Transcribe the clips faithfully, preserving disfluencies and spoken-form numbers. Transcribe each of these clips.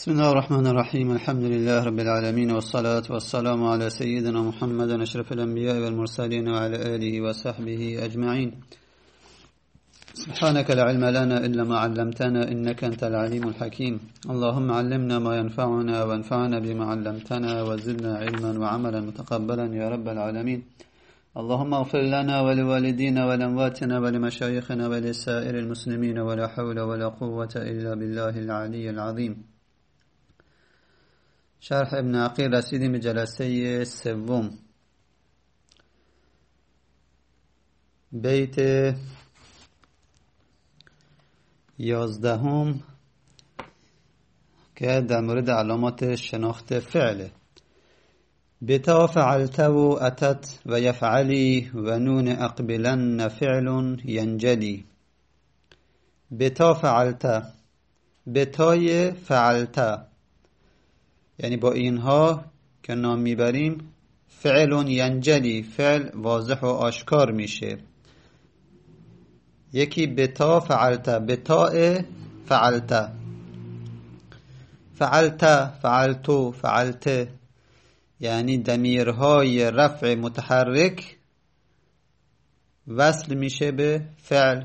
بسم الله الرحمن الرحيم الحمد لله رب العالمين والصلاة والسلام على سيدنا محمد أشرف الأنبياء والمرسلين وعلى آله وصحبه أجمعين. سبحانك لا علم لنا إلا ما علمتنا إنك أنت العليم الحكيم. اللهم علمنا ما ينفعنا وانفعنا بما علمتنا وزدنا علما وعملا متقبلا يا رب العالمين. اللهم اغفر لنا ولوالدينا ولأمواتنا ولمشايخنا ولسائر المسلمين ولا حول ولا قوة إلا بالله العلي العظيم. شرح ابن عقیل رسیدیم به جلسه سوم، بیت یازدهم که در مورد علامات شناخت فعله. بتا فعلت و اتت و یفعلی و نون اقبلن فعل ینجلی. بتا فعلت، بتای فعلت یعنی با اینها که نام میبریم فعل ینجلی، فعل واضح و آشکار میشه. یکی بتا فعلت، بتاء فعلت، فعلت فعلتو فعلت یعنی ضمیرهای رفع متحرک وصل میشه به فعل.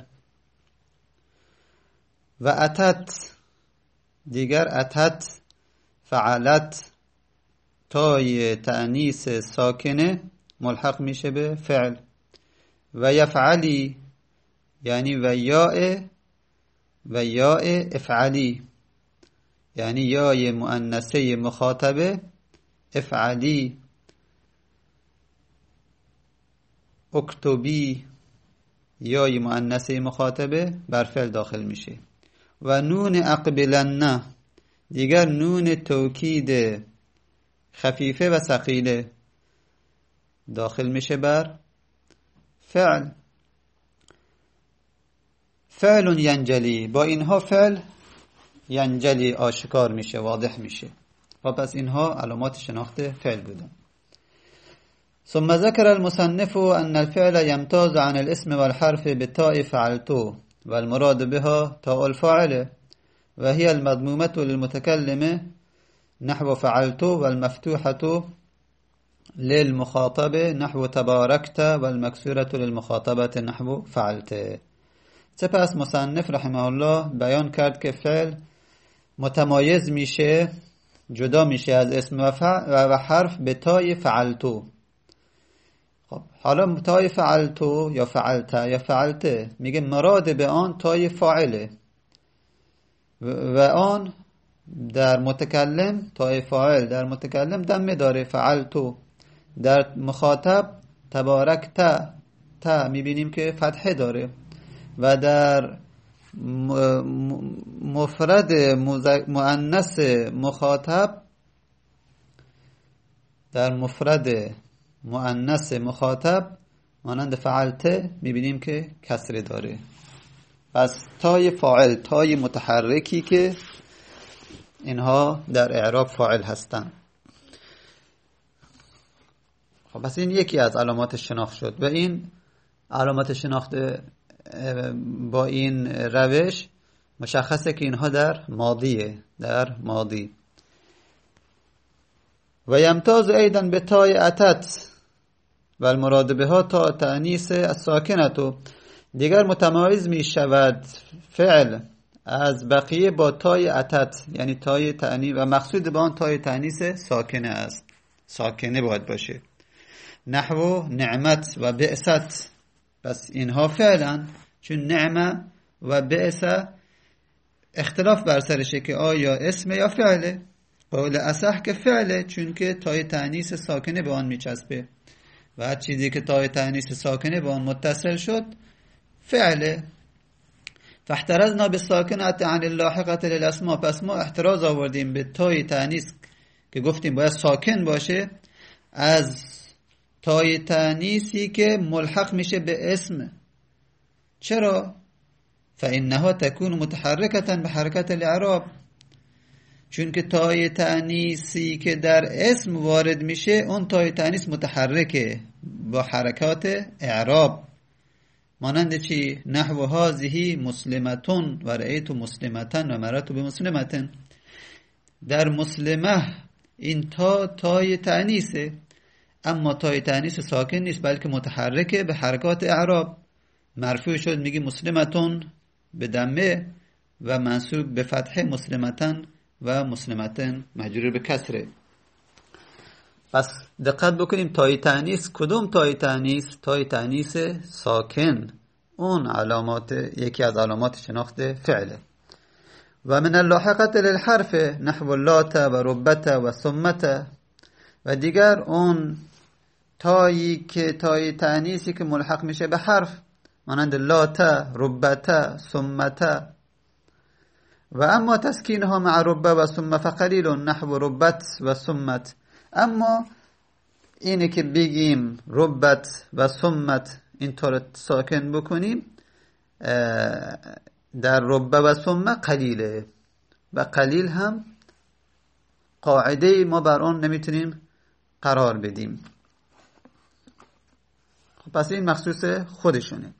و اتت دیگر، اتت فعلت تای تأنیس ساکنه ملحق میشه به فعل. و یفعلی یعنی و یاء و یاء افعلی یعنی یای مؤنثه مخاطبه افعلی. اکتبی یای مؤنثه مخاطبه بر فعل داخل میشه. و نون اقبلن دیگر نون توکید خفیفه و ثقیله داخل میشه بر فعل. فعل ینجلی، با اینها فعل ینجلی آشکار میشه، واضح میشه. و پس اینها علامات شناخت فعل بودن. ثم ذكر المصنف ان الفعل يمتاز عن الاسم والحرف بالتاء فعلتو والمراد بها تاء الفاعل وهي المضمومة للمتكلم نحو فعلت، والمفتوحة للمخاطب نحو تباركت، والمكسورة للمخاطبة نحو فعلت. سپس مصنف رحمه الله بیان کرد که فعل متمایز میشه، جدا میشه از اسم و, و حرف به تای فعلتو. خب حالا تای فعلتو یا فعلت یا فعلت میگه مراد به آن تای فاعله و آن در متکلم تای فاعل در متکلم دم داره فعلتو، در مخاطب تبارک تا تا میبینیم که فتحه داره و در مفرد مؤنث مخاطب در مفرد مؤنث مخاطب مانند فعلت میبینیم که کسره داره. پس تای فاعل، تای متحرکی که اینها در اعراب فاعل هستند. خب پس این یکی از علامات شناخت شد و این علامات شناخت با این روش مشخصه که اینها در ماضیه، در ماضی. و یمتاز ایضا به تای اتت و المراد بها تا تأنیس الساکنه، دیگر متمایز می شود فعل از بقیه با تای اتت یعنی تای تأنیس و مقصود با آن تای تأنیس ساکنه است، ساکنه باید باشه. نحو نعمت و بعثت، بس اینها فعلا، چون نعمه و بعث اختلاف بر سرشه که آیا اسم یا فعله. قول اصح که فعله، چون که تای تأنیس ساکنه به آن میچسبه و هر چیزی که تای تأنیس ساکنه به آن متصل شد فعله. فاحترزنا بالساکنه عن اللاحقه للاسماء، پس ما احتراز آوردیم به تای تأنیس که گفتیم باید ساکن باشه از تای تأنیسی که ملحق میشه به اسم. چرا؟ فانها تكون متحرکه به حرکت الاعراب، چون که تای تأنیسی که در اسم وارد میشه اون تای تأنیس متحرکه با حرکات اعراب. مانند چی؟ نحو هذه مسلمتون و رأیت مسلمتن و مررت بمسلمتن. در مسلمه این تا تای تأنیسه، اما تای تأنیس ساکن نیست بلکه متحرکه به حرکات اعراب. مرفوع شد میگی مسلمتون به دمه و منصوب به فتحه مسلمتن و مسلمتن مجرور به کسره. پس دقت بکنیم تای تأنیس کدوم تای تأنیس؟ تای تأنیس ساکن، اون علامات یکی از علامات شناخت فعله. و من اللاحقت للحرف نحو لات و ربت و ثمت، و دیگر اون تایی که تای تأنیسی که ملحق میشه به حرف مانند لات، ربت، ثمت. و اما تسکینها مع رب و ثم فقلیل نحو ربت و ثمت. اما اینه که بگیم ربت و ثمت اینطور ساکن بکنیم در رب و ثم قلیله، و قلیل هم قاعده ما بر آن نمیتونیم قرار بدیم. پس این مخصوص خودشونه.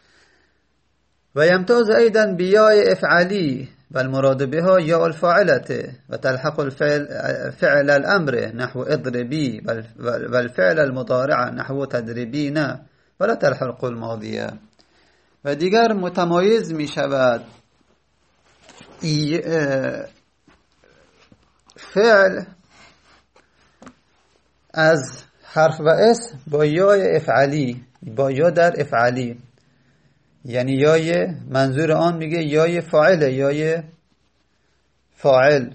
و یمتاز ایضا بیای افعالی و المراد بها یا الفاعلته و تلحق الفعل فعل الامر نحو اضربی و الفعل المضارع نحو تدربین ولا تلحق الماضیه. و دیگر متمایز می شود فعل از حرف و اسم با یای افعالی، با یا در افعالی، یعنی یای منظور آن میگه یای فاعله، یای فاعل،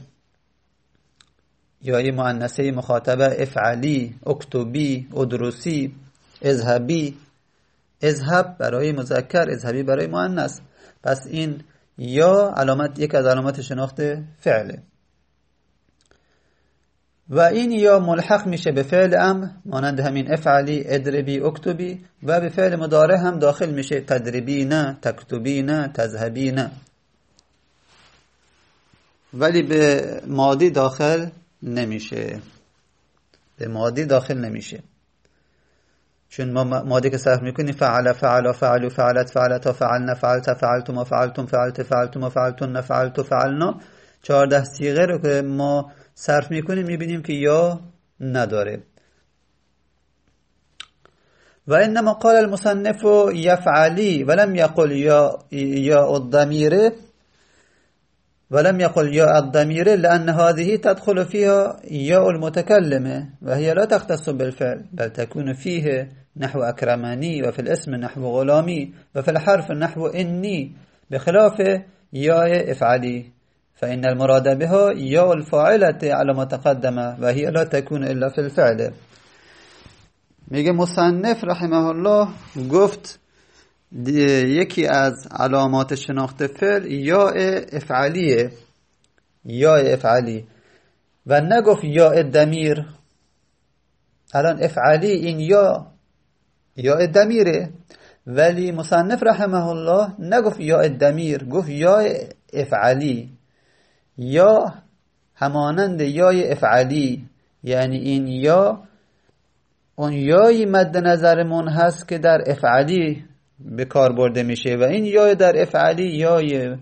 یای مؤنثه مخاطبه افعالی، اکتبی، ادرسی، اذهبی. اذهب برای مذکر، اذهبی برای مؤنث. پس این یا علامت یک از علامات شناخت فعله. و این یا ملحق میشه به فعل امر مانند همین افعلی، ادربی، اکتبی، و به فعل مضارع هم داخل میشه تدربی نه، تکتبی نه، تذهبی نه، ولی به ماضی داخل نمیشه. به ماضی داخل نمیشه چون ما ماضی که صرف میکنیم فعل، فعل، فعلوا، فعلت، فعلتا، فعلنا، فعلت، فعلتم، فعلتم، فعلت، فعلتم، فعلتن، فعلت، فعلنا، چهارده صیغه رو که ما صرف میکنیم میبینیم که یا نداره. و انما قال المصنف یفعلی ولم یقل یا یا الضمیر ولم يقل يا الضمير لأن هذه تدخل فيها ياء المتكلمة وهي لا تختص بالفعل بل تكون فيه نحو أكرماني وفي الاسم نحو غلامي وفي الحرف نحو إني بخلاف ياء افعلي فإن المراد بها ياء الفاعلة على ما تقدم وهي لا تكون إلا في الفعل. میگه مصنف رحمه الله گفت یکی از علامات شناخت فعل یا افعالیه، یا افعالی، و نگفت یا دمیر. الان افعالی این یا یا دمیره، ولی مصنف رحمه الله نگفت یا دمیر، گفت یا افعالی. یا همانند یای افعالی، یعنی این یا اون یایی مد نظرمون هست که در افعالی به کار برده میشه و این یا در افعالی یای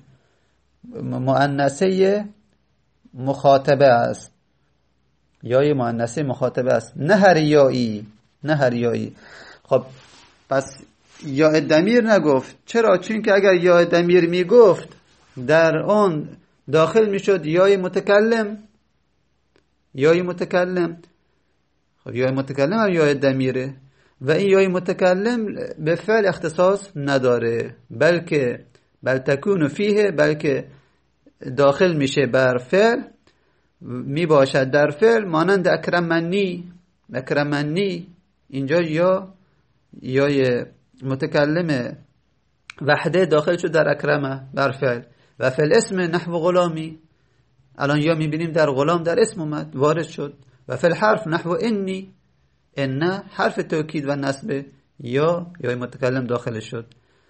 مؤنثه مخاطبه است، یای مؤنثه مخاطبه است، نه هر یایی، نه هر یایی. خب پس یا دمیر نگفت. چرا؟ چون که اگر یا دمیر میگفت در اون داخل میشد یای متکلم، یای متکلم. خب یای متکلم هم یای دمیره و این یای متکلم به فعل اختصاص نداره، بلکه بل تکون فیه، بلکه داخل میشه بر فعل، می باشد در فعل، مانند اکرمنی. اکرمنی اینجا یا یای متکلم وحده داخل شد در اکرمه بر فعل. و فعل اسم نحو غلامی، الان یا میبینیم در غلام در اسم اومد وارد شد. و فعل حرف نحو انی، ان حرف توکید و نصب یا یا متکلم داخل شد.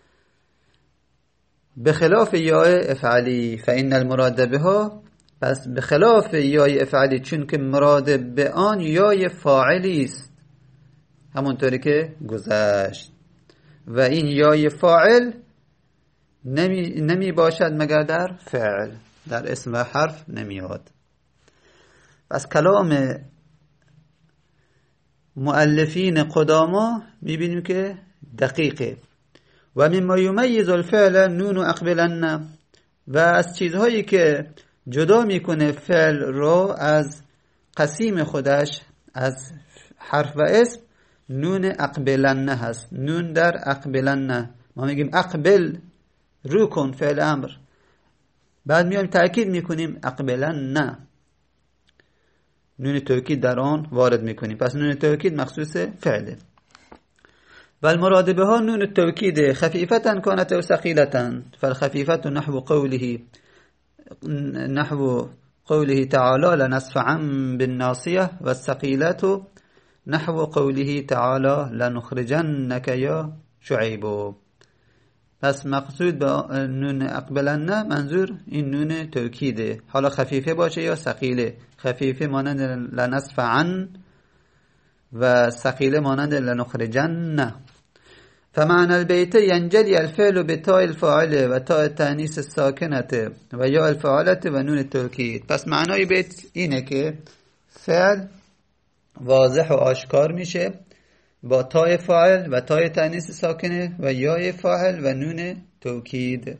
بخلاف یا افعالی فإن المراد بها، پس بخلاف یا افعالی چون که مراد به آن یا فاعلی است همونطوری که گذشت، و این یا فاعل نمی, نمی باشد مگر در فعل، در اسم و حرف نمیاد. پس کلام مؤلفین قداما میبینیم که دقیقه. و مما یمیز الفعل نون اقبلن، و از چیزهایی که جدا میکنه فعل رو از قسیم خودش، از حرف و اسم، نون اقبلن هست. نون در اقبلن، ما میگیم اقبل، رو کن، فعل امر، بعد میایم تأکید میکنیم اقبلن، نون توکید در آن وارد میکنیم. پس نون توکید مخصوص فعله. و المراد بها نون التوكيد خفيفة كانت أو ثقيلة، فالخفيفة نحو قوله نحو قوله تعالى لنسفعا بالناصية، والثقيلة نحو قوله تعالى لنخرجنك يا شعيب. پس مقصود با نون اقبلن منظور این نون توکیده، حالا خفیفه باشه یا ثقیله. خفیفه مانند لنسفعا و ثقيله مانند لنخرجن. فمعنى البيت ينجلي الفعل بتاء الفاعل و تاء التانيث الساكنه و یا الفاعله و نون التوکید. پس معنای بیت اینه که فعل واضح و آشکار میشه با تاء فاعل و تاء تانیث ساکنه و یا فاعل و نون توکید.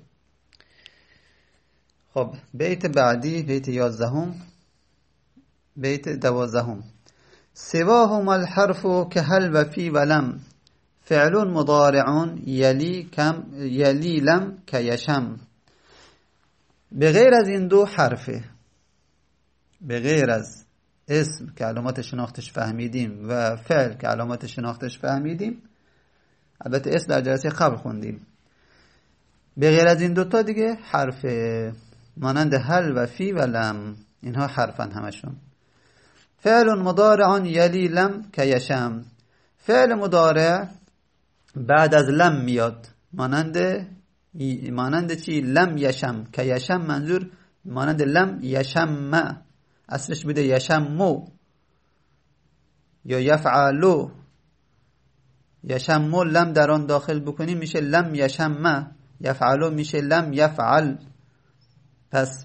خب بیت بعدی، بیت یازدهم، بیت دوازدهم. سواهما الحرف كهل و فی و لم، فعل مضارع یلی کم یلی لم کیشم. به غیر از این دو حرفه، به غیر از اسم که علامات شناختش فهمیدیم و فعل که علامات شناختش فهمیدیم، البته اسم در جلسه قبل خوندیم، به غیر از این دوتا دیگه حرف مانند هل و فی و لم، اینها حرفن همشون. فعل مضارع یلی لم کیشم، فعل مضارع بعد از لم میاد، مانند مانند چی؟ لم یشم. کیشم منظور مانند لم یشم، اصلش بوده یشمو یا یفعلو. یشمو لم در آن داخل بکنیم میشه لم یشم، یفعلو میشه لم یفعل. پس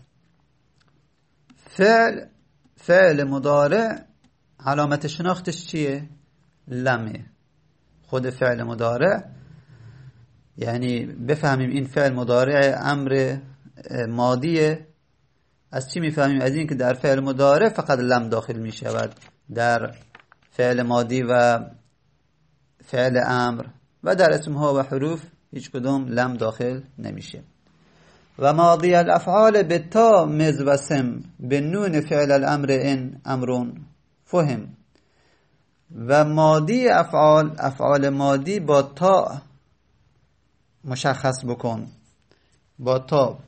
فعل فعل مضارع علامت شناختش چیه؟ لمه. خود فعل مضارع، یعنی بفهمیم این فعل مضارع امر ماضیه. از چی میفهمیم؟ از این که در فعل مضارع فقط لم داخل میشود، در فعل ماضی و فعل امر و در اسمها و حروف هیچ کدوم لم داخل نمیشه. و ماضی الافعال به تا مز و سم، به نون فعل الامر ان امرون فهم. و ماضی افعال، افعال ماضی با تا مشخص بکن، با تا.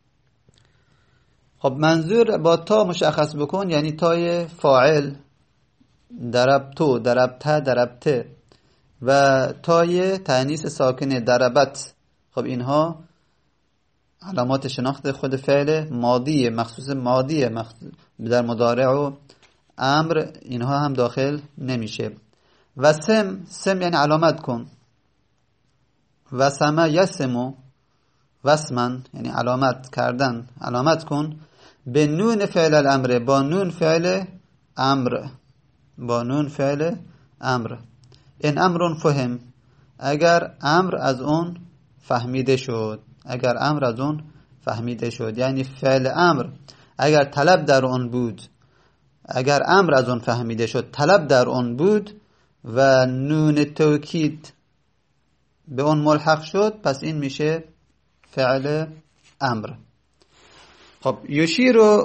خب منظور با تا مشخص بکن یعنی تای فاعل، دربتو، دربته، دربته، و تای تانیث ساکنه دربت. خب اینها علامات شناخت خود فعل ماضیه، مخصوص ماضیه، مخصوص در مضارع و امر اینها هم داخل نمیشه. و سم، سم یعنی علامت کن. و سم یسمو، وسمن یعنی علامت کردن، علامت کن. به نون فعل الامر، با نون فعل امر، با نون فعل امر. این امرون فهم، اگر امر از اون فهمیده شد، اگر امر از اون فهمیده شد، یعنی فعل امر اگر طلب در اون بود، اگر امر از اون فهمیده شد، طلب در اون بود و نون توکید به اون ملحق شد، پس این میشه فعل امر. خب یشیرو،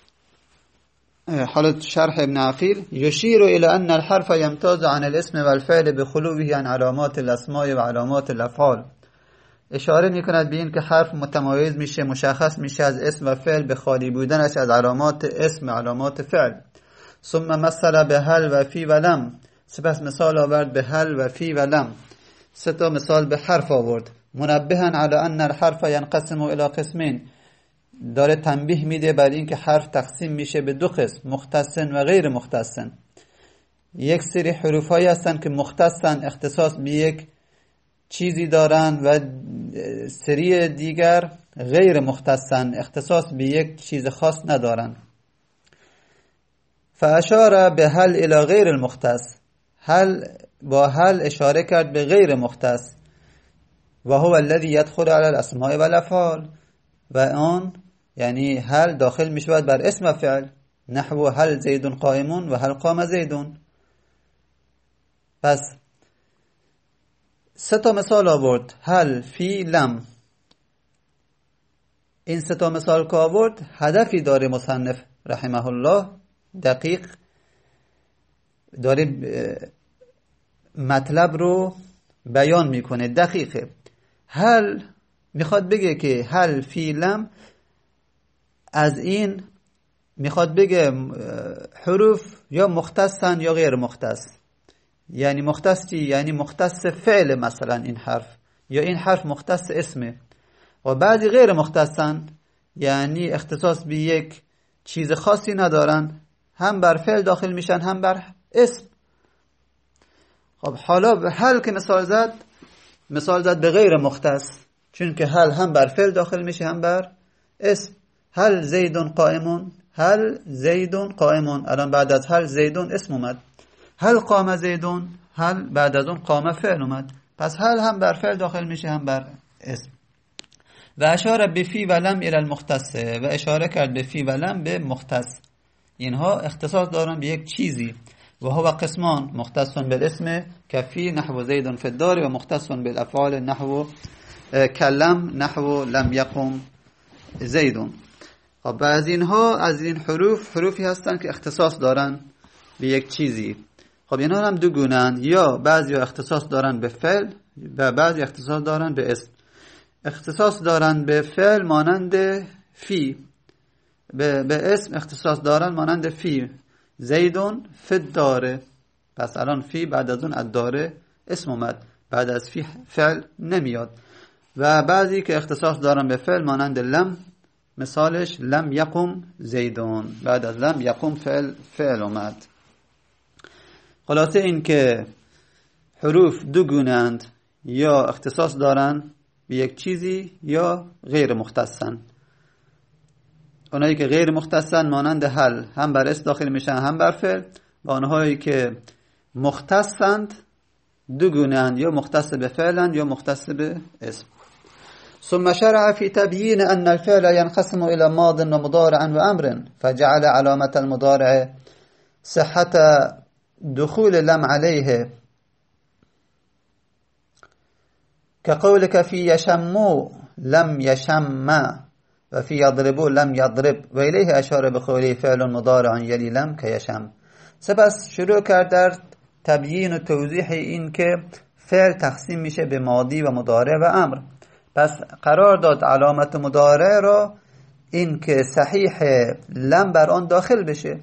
حالت شرح ابن عقیل، یشیر الى ان الحرف یمتاز عن الاسم والفعل بخلوه عن علامات الاسماء و علامات الافعال. اشاره میکند به این که حرف متمایز میشه، مشخص میشه از اسم و فعل به خالی بودنش از علامات اسم، علامات فعل. ثم مثل به هل و فی و لم، سپس مثال آورد به هل و فی و لم، سه تا مثال به حرف آورد. منبها علی ان الحرف ینقسم الى قسمین، داره تنبیه میده بر این که حرف تقسیم میشه به دو قسم، مختصن و غیر مختصن. یک سری حروف هایی هستن که مختصن، اختصاص به یک چیزی دارن، و سری دیگر غیر مختصن، اختصاص به یک چیز خاص ندارن. فاشار به هل الى غیر المختص، هل با هل اشاره کرد به غیر مختص. و هو الذي يدخل على الاسماء والافعال، و آن یعنی هل داخل می شود بر اسم و فعل، نحو هل زید قائم و هل قام زید. پس سه تا مثال آورد، هل، فی، لم. این سه تا مثال که آورد هدفی داره مصنف رحمه الله، دقیق داره مطلب رو بیان میکنه، دقیقه. هل میخواد بگه که هل، فی، لم، از این میخواد بگه حروف یا مختصن یا غیر مختص. یعنی مختصی یعنی مختص فعل مثلا این حرف، یا این حرف مختص اسمه. و بعضی غیر مختصن، یعنی اختصاص به یک چیز خاصی ندارن، هم بر فعل داخل میشن هم بر اسم. خب حالا به هل که مثال زد، مثال زد به غیر مختص، چون که هل هم بر فعل داخل میشه هم بر اسم. هل زیدون قائمون، هل زیدون قائمون، الان بعد از هل زیدون اسم اومد. هل قام زیدون، هل بعد از اون قام فعل اومد. پس هل هم بر فعل داخل میشه هم بر اسم. و اشاره به فی و لم الی المختص، و اشاره کرد به فی و لم به مختص. اینها اختصاص دارن به یک چیزی. و هو قسمان، مختص بالاسم کفی نحو زید فی الدار، و مختص بالافعال نحو کلم نحو لم یقم زیدون. خب از اینها، از این حروف، حروفی هستن که اختصاص دارن به یک چیزی. خب اینها هم دو گونه‌اند، یا بعضی اختصاص دارن به فعل و بعضی اختصاص دارن به اسم. اختصاص دارن به فعل مانند فی، به, به اسم اختصاص دارن مانند فی، زیدون فی الدار. پس الان فی بعد از اون الدار اسم اومد، بعد از فی فعل نمیاد. و بعضی که اختصاص دارن به فعل مانند لم، مثالش لم یقم زیدون، بعد از لم یقم فعل فعل اومد. خلاصه این که حروف دو گونه‌اند، یا اختصاص دارن به یک چیزی یا غیر مختصن. اونایی که غیر مختصن مانند هل، هم بر اسم داخل میشن هم بر فعل. و اونهایی که مختصند دو گونه‌اند، یا مختص به فعلند یا مختص به اسم. ثم شرع في تبيين أن الفعل ينقسم إلى ماض ومضارع وأمر، فجعل علامة المضارع صحة دخول لم عليه، كقولك في يشمو لم يشم، وفي يضربو لم يضرب، وإليه أشار بقوله فعل مضارع يلي لم كيشم. سپس شروع کرد در تبیین و توضیح این که فعل تقسیم میشه به ماضی و مضارع و امر. پس قرار داد علامت مضارع را این که صحیح لم بر آن داخل بشه،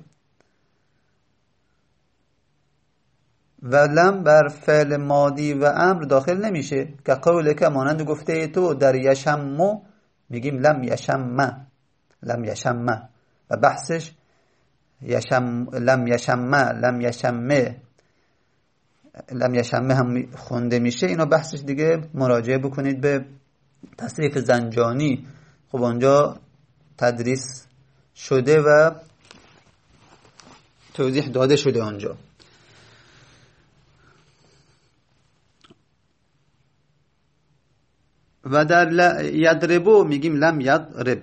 و لم بر فعل ماضی و امر داخل نمیشه. که قوله که مانند گفته تو در یشمو میگیم لم یشم، لم یشم، و بحثش یشم لم یشم لم یشمه لم یشمه هم خونده میشه. اینو بحثش دیگه مراجعه بکنید به تصریف زنجانی. خب اونجا تدریس شده و توضیح داده شده اونجا. و در یضربو میگیم لم یضرب.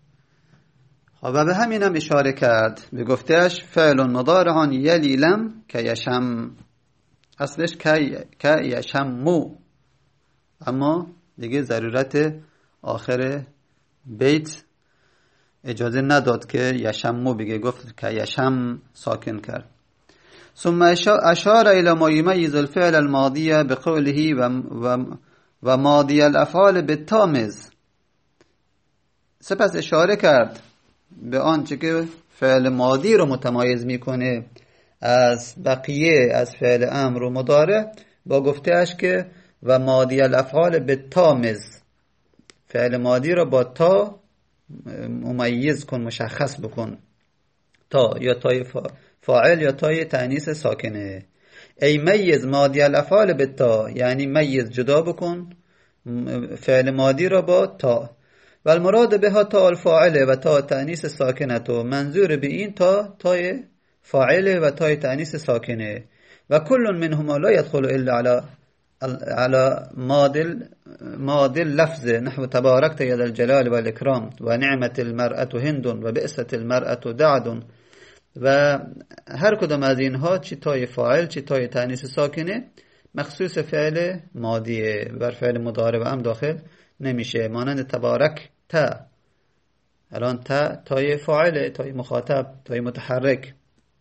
و به همین هم اشاره کرد، به گفتهش فعل مضارع یلی لم که یشم، اصلش که یشمو، اما دیگه ضرورت آخر بیت اجازه نداد که یشمو بگه، گفت که یشم ساکن کرد. ثم اشار الى ما يميز الفعل الماضي بقوله و و ماضی الافعال بالتامز. سپس اشاره کرد به آنچه که فعل ماضی رو متمایز میکنه از بقیه، از فعل امر و مضارع، با گفتهش که و ماضی الافعال بالتامز، فعل ماضی رو با تا ممیز کن، مشخص بکن. تا یا تای فاعل یا تای تأنیث ساکنه. ای میز ماضی الافعال بالتا، یعنی میز جدا بکن فعل ماضی را با تا. و المراد بها تا الفاعله و تا تأنیث ساکنه، تو منظور به این تا تای فاعل و تای تأنیث ساکنه و کل منهما لا يدخل الا على على ماضل ماضل لفظ نحو تباركت يا ذا الجلال والإكرام و نعمت المرأة هند و بئست المرأة دعد. و هر کدام از اینها چی تای فاعل چی تای تأنیث ساکنه مخصوص فعل ماضیه، بر فعل مضارع هم داخل نمیشه. مانند تبارک تا، الان تا تای فاعله، تای مخاطب، تای متحرک.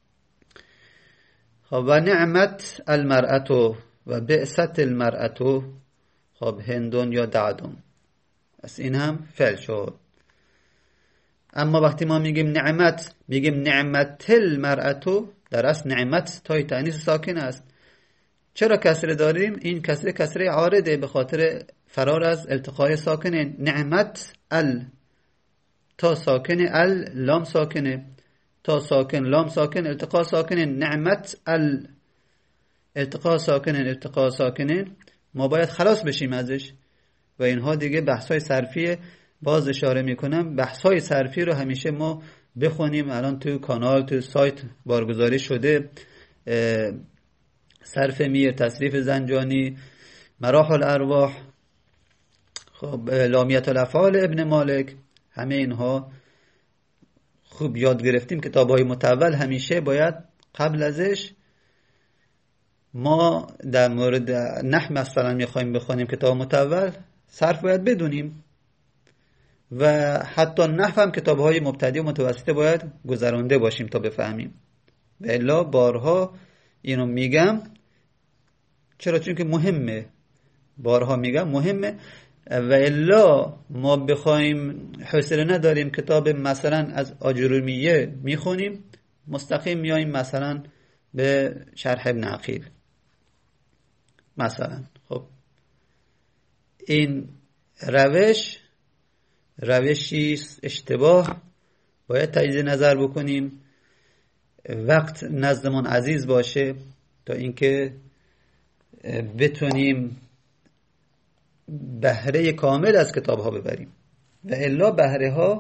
خب و نعمت المرأة و بئست المرأة، خب هندون یا دعدون، از این هم فعل شد. اما وقتی ما میگیم نعمت، میگیم نعمت المرأة، در اصل نعمت تای تأنیث ساکن است. چرا کسره داریم؟ این کسره کسره عارضه به خاطر فرار از التقای ساکنه. نعمت ال تا ساکنه، ال لام ساکنه، تا ساکن لام ساکن التقا ساکنه. نعمت ال التقا ساکنه التقا ساکنه، ما باید خلاص بشیم ازش. و اینها دیگه بحثای صرفیه. باز اشاره میکنم بحثای صرفی رو همیشه ما بخونیم. الان تو کانال تو سایت بارگذاری شده، صرف میر، تصریف زنجانی، مراح الارواح، خب لامیت الافعال ابن مالک، همه اینها خوب یاد گرفتیم. کتاب‌های متول همیشه باید قبل ازش ما در مورد نحو مثلا میخوایم بخونیم کتاب متول، صرف باید بدونیم. و حتی نحو هم کتاب‌های مبتدی و متوسطه باید گذرانده باشیم تا بفهمیم. و الا بارها اینو میگم، چرا؟ چون که مهمه. بارها میگم مهمه. و الا ما بخوایم حوصله نداریم کتاب مثلا از آجرومیه میخونیم، مستقیم میایم مثلا به شرح ابن عقیل مثلا. خب این روش روشی اشتباه، باید تجدید نظر بکنیم. وقت نزدمون عزیز باشه تا اینکه بتونیم بهره کامل از کتاب ها ببریم. و الا بهره ها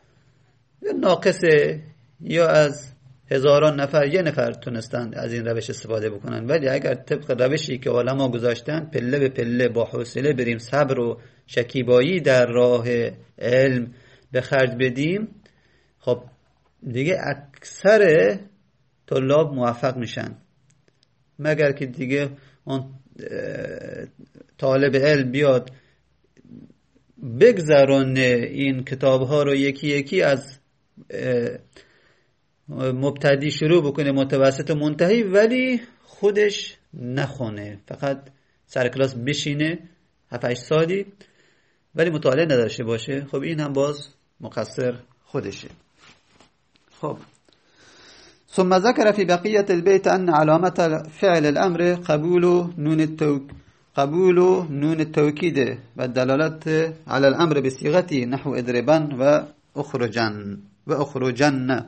ناقصه، یا از هزاران نفر یه نفر تونستن از این روش استفاده بکنن. ولی اگر طبق روشی که علما گذاشتن پله به پله با حوصله بریم، صبر و شکیبایی در راه علم به خرج بدیم، خب دیگه اکثر طلاب موفق میشن. مگر که دیگه اون طالب علم بیاد بگذرونه این کتاب ها رو یکی یکی از مبتدی شروع بکنه، متوسط و منتهی، ولی خودش نخونه، فقط سر کلاس بشینه هفت هشت سالی ولی مطالعه نداشته باشه، خب این هم باز مقصر خودشه. خب ثم ذكر في بقية البيت أن علامة فعل الأمر قبول نون التوك قبول نون التوكيد والدلالة على الأمر بصيغته نحو اضربن وأخرجن وأخرجن.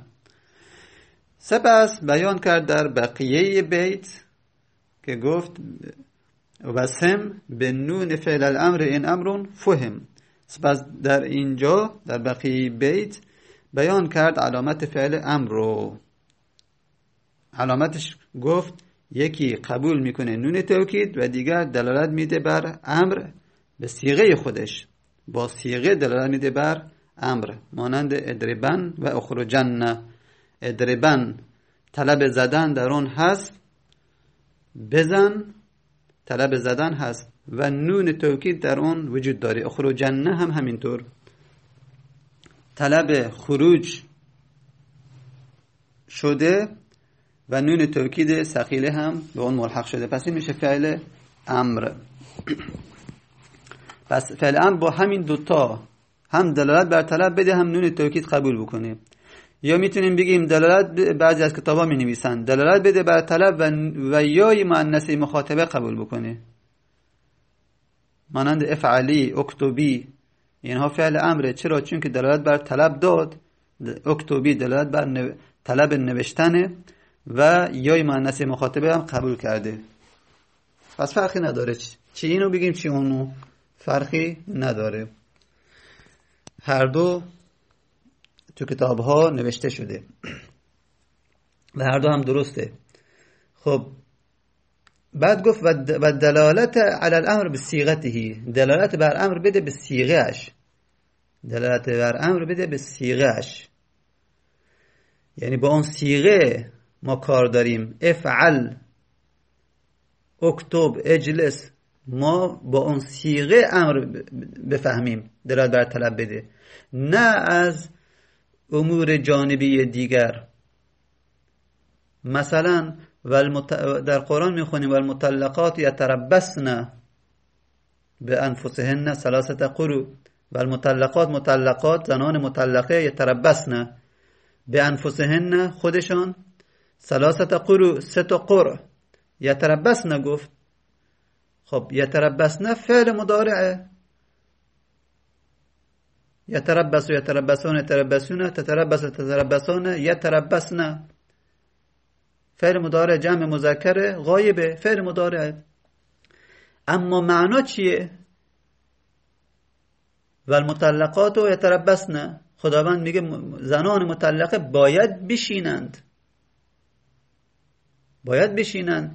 سپس بیان کرد در بقیه بیت که گفت وسم به نون فعل الامر این امرون فهم. سپس در اینجا در بقیه بیت بیان کرد علامت فعل امر رو. علامتش گفت یکی قبول میکنه نون توکید و دیگر دلالت میده بر امر به صیغه خودش، با صیغه دلالت میده بر امر، مانند ادربن و اخرجن. ادربن طلب زدن در اون هست، بزن طلب زدن هست و نون توکید در اون وجود داره. اخرجن هم همینطور، طلب خروج شده و نون توکید ثقیله هم به اون ملحق شده، پس این میشه فعل امر. پس فعل امر با همین دوتا هم دلالت بر طلب بده، هم نون توکید قبول بکنه. یا میتونیم بگیم دلالت، بعضی از کتابا می نویسن دلالت بده بر طلب و, و یای مؤنثه مخاطبه قبول بکنه، مانند افعلی، اکتبی، اینها فعل امره. چرا؟ چون که دلالت بر طلب داد. اکتبی دلالت بر نو... طلب نوشتنه و یای مؤنثه مخاطبه هم قبول کرده. پس فرقی نداره چی اینو بگیم چی اونو، فرقی نداره، هر دو تو کتاب ها نوشته شده. و هر دو هم درسته. خب بعد گفت و دلالت علی الامر بصیغته، دلالت بر امر بده به صیغه‌اش، دلالت بر امر بده به صیغه‌اش، یعنی با اون صیغه ما کار داریم. افعل، اکتب، اجلس، ما با اون صیغه امر بفهمیم دلالت بر طلب بده، نه از امور جانبی دیگر. مثلا در قرآن میخونیم والمطلقات یتربصن بانفسهن ثلاثه قروء، والمطلقات، مطلقات، زنان مطلقه، یتربصن بانفسهن، خودشان، ثلاثه قروء، سه تا قرء. یتربصن گفت، خب یتربصن فعل مضارعه، یتربص و یتربصون، یتربصون، تتربص و تتربصون، یتربصن فعل مضارع جمع مذکر غایبه، فعل مضارع. اما معنا چیه؟ والمطلقات و یتربصن، خداوند میگه زنان مطلقه باید بشینند، باید بشینند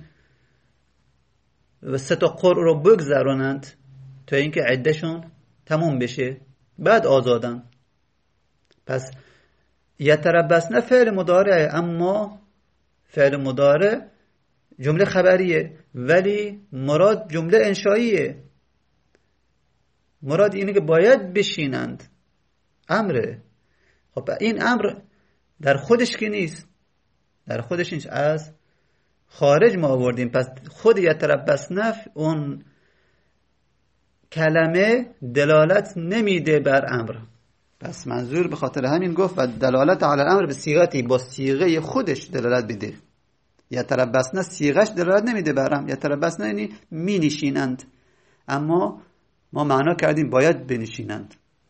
و سه تا قرء رو بگذرونند تا اینکه عدهشون تموم بشه، بعد آزادن. پس یتربصن فعل مضارع، اما فعل مضارع جمله خبریه، ولی مراد جمله انشاییه. مراد اینه که باید بشینند، امره. خب این امر در خودش که نیست، در خودش نیست، از خارج ما آوردیم. پس خود یتربصن اون کلمه دلالت نمیده بر امر. پس منظور به خاطر همین گفت و دلالت علی الامر به صیغتی، با صیغه خودش دلالت بده. یتربصن صیغش دلالت نمیده بر امر. یتربصن یعنی می نشینند، اما ما معنا کردیم باید بنشینند.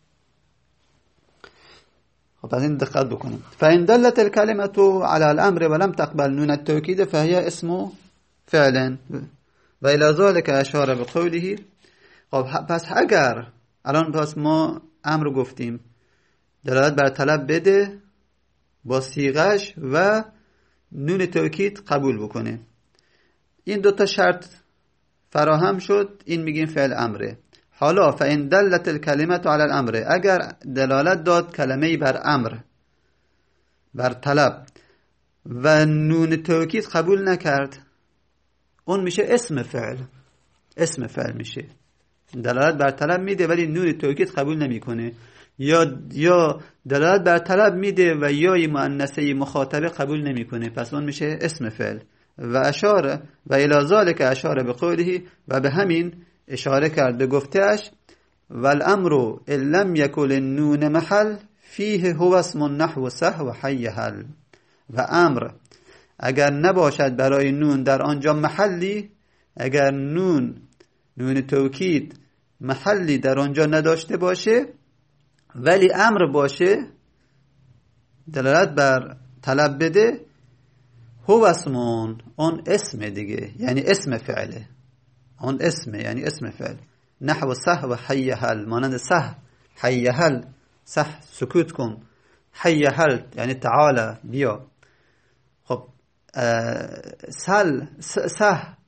خب از این دقت بکنیم. فإن دلت الكلمة على الامر ولم تقبل نون التوكيد فهي اسم فعل و الى ذلك اشار بقوله. خب پس اگر الان پس ما امر گفتیم دلالت بر طلب بده با صیغش و نون توکید قبول بکنه، این دوتا شرط فراهم شد، این میگیم فعل امره. حالا فإن دلت الكلمة على الامر، اگر دلالت داد کلمه بر امر، بر طلب، و نون توکید قبول نکرد، اون میشه اسم فعل، اسم فعل میشه. دلالت بر طلب میده ولی نون توکید قبول نمیکنه، یا یا دلالت بر طلب میده و یای مؤنثه مخاطبه قبول نمیکنه، پس اون میشه اسم فعل. و اشاره و الی ذلک اشاره به قوله، و به همین اشاره کرد به گفتهش والامر ان لم یکن النون محل فیه هو اسم نحو صح و حی حل. و امر اگر نباشد برای نون در آنجا محلی، اگر نون نون توکید محلی در آنجا نداشته باشه ولی امر باشه دلالت بر طلب بده، هو اسمون، اون اسم دیگه، یعنی اسم فعله، اون اسم یعنی اسم فعل. نحو صح و حی حل، مانند صح، حی حل، صح سکوت کن، حی حل یعنی تعالی بیا. خب سل صح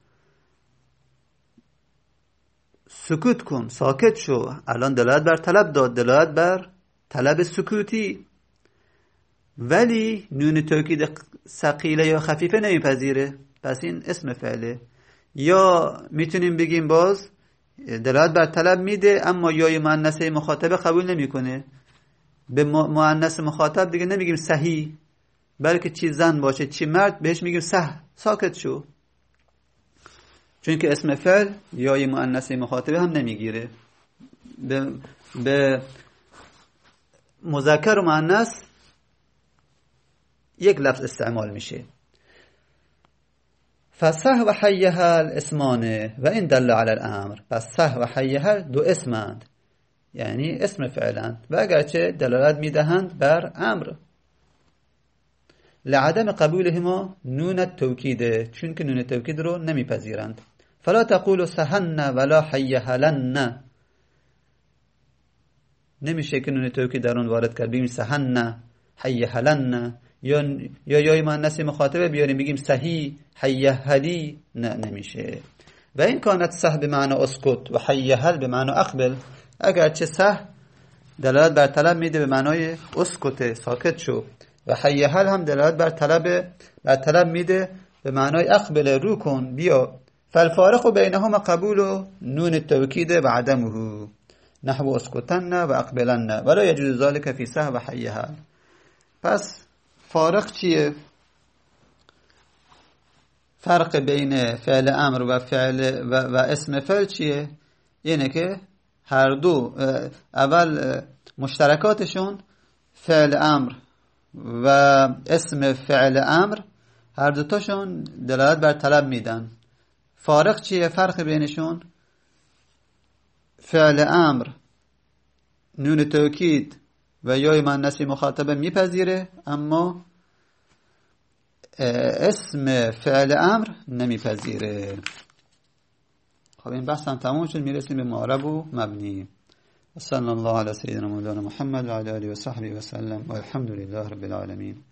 سکوت کن، ساکت شو، الان دلالت بر طلب داد، دلالت بر طلب سکوتی، ولی نون توکید ثقیله یا خفیفه نمیپذیره، پس این اسم فعله. یا میتونیم بگیم باز دلالت بر طلب میده اما یای مؤنثه مخاطبه قبول نمیکنه. به مؤنث مخاطب دیگه نمیگیم صحیح، بلکه چی زن باشه چی مرد بهش میگیم صح، ساکت شو، چون که اسم فعل یای مؤنثه مخاطبه هم نمیگیره. به, به مذکر و مؤنث یک لفظ استعمال میشه. فصح و حی حل اسمانه و این دل علی الامر، پس صح و حی حل دو اسمند، یعنی اسم فعلند و اگرچه دلالت میدهند بر امر. لعدم قبولهما نون التوکید، چون که نون التوکید رو نمیپذیرند. فلا تقول سحن ولا حی حلن، نمیشه که نون توکید در اون وارد کرد بگیم سحن حی حلن، یا یا یای مؤنث مخاطبه بیاریم بگیم صحیح حیهلی، نه نمیشه. و این کانت صح به معنی اسکت و حیهل به معنی اقبل، اگرچه صح دلالت بر طلب میده به معنای اسکت ساکت شو، و حیهل هم دلالت بر طلب بر طلب میده به معنای اقبل رو کن بیا. فالفارق بینهما قبول و نون التوکید و عدمه نحو اسکتن و اقبلن ولا یجوز ذلك فی صح و حیهل. پس فارق چیه؟ فرق بین فعل امر و فعل و, و اسم فعل چیه؟ اینه که هر دو اول مشترکاتشون فعل امر و اسم فعل امر هر دوتاشون دلالت بر طلب میدن. فارق چیه؟ فرق بینشون فعل امر نون توکید و یای مؤنث مخاطبه میپذیره، اما اسم فعل امر نمیپذیره. خب این بحث هم تموم شد، میرسیم به معرب و مبنی. صلی الله علی سیدنا مولانا محمد و علی آله و صحبه و سلم و الحمد لله رب العالمین.